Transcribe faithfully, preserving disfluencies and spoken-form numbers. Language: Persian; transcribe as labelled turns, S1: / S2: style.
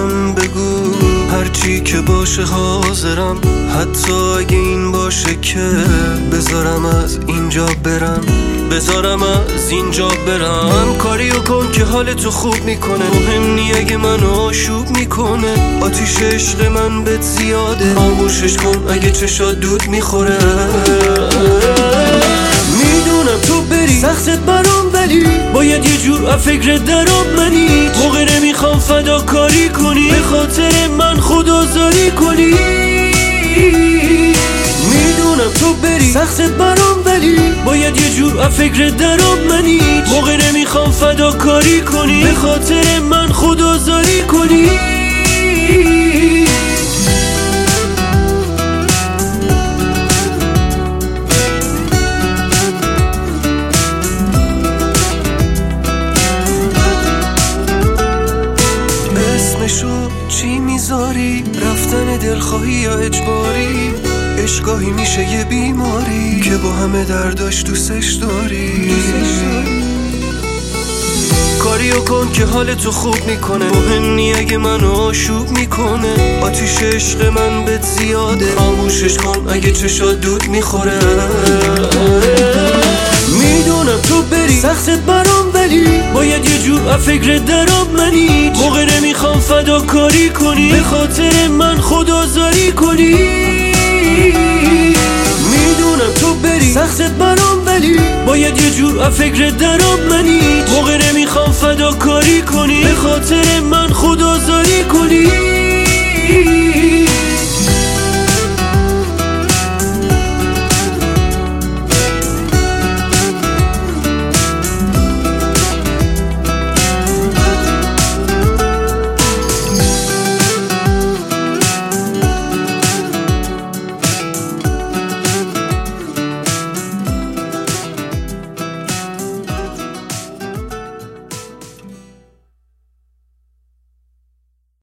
S1: من بگو هرچی که باشه حاضرم، حتی اگه این باشه که بذارم از اینجا برم، بذارم از اینجا برم. کاریو کن که حال تو خوب میکنه، مهم نی اگه منو آشوب میکنه. آتیش عشق من بهت زیاده، خاموشش کن اگه چشات دود میخوره. میدونم تو بری سختت برام، ولی باید یه جور فکر درام منی. موقع نمیخوام فداکاری کنی، به خاطر من خودآزاری کنی. میدونم تو بری سختت برام، ولی باید یه جور فکر درام منی. موقع نمیخوام فداکاری کنی، به خاطر من خودآزاری کنی. اسمشو چی میذاری؟ رفتن دلخواهی یا اجباری؟ عشقاهی میشه یه بیماری که با همه درداش دوستش داری. کاریو کن که حال تو خوب میکنه، مهم نی اگه منو آشوب میکنه. آتیش عشق من بهت زیاده، خاموشش کن اگه چشات دود میخوره. میدونم تو بری سختت برام، ولی باید یه جور فکر درام منی. موقع نمیخوام فداکاری کنی، به خاطر من خودآزاری کنی. میدونم تو بری سختت برام، ولی باید یه جور فکر درام منی. موقع نمیخوام فداکاری کنی، به خاطر من خودآزاری کنی.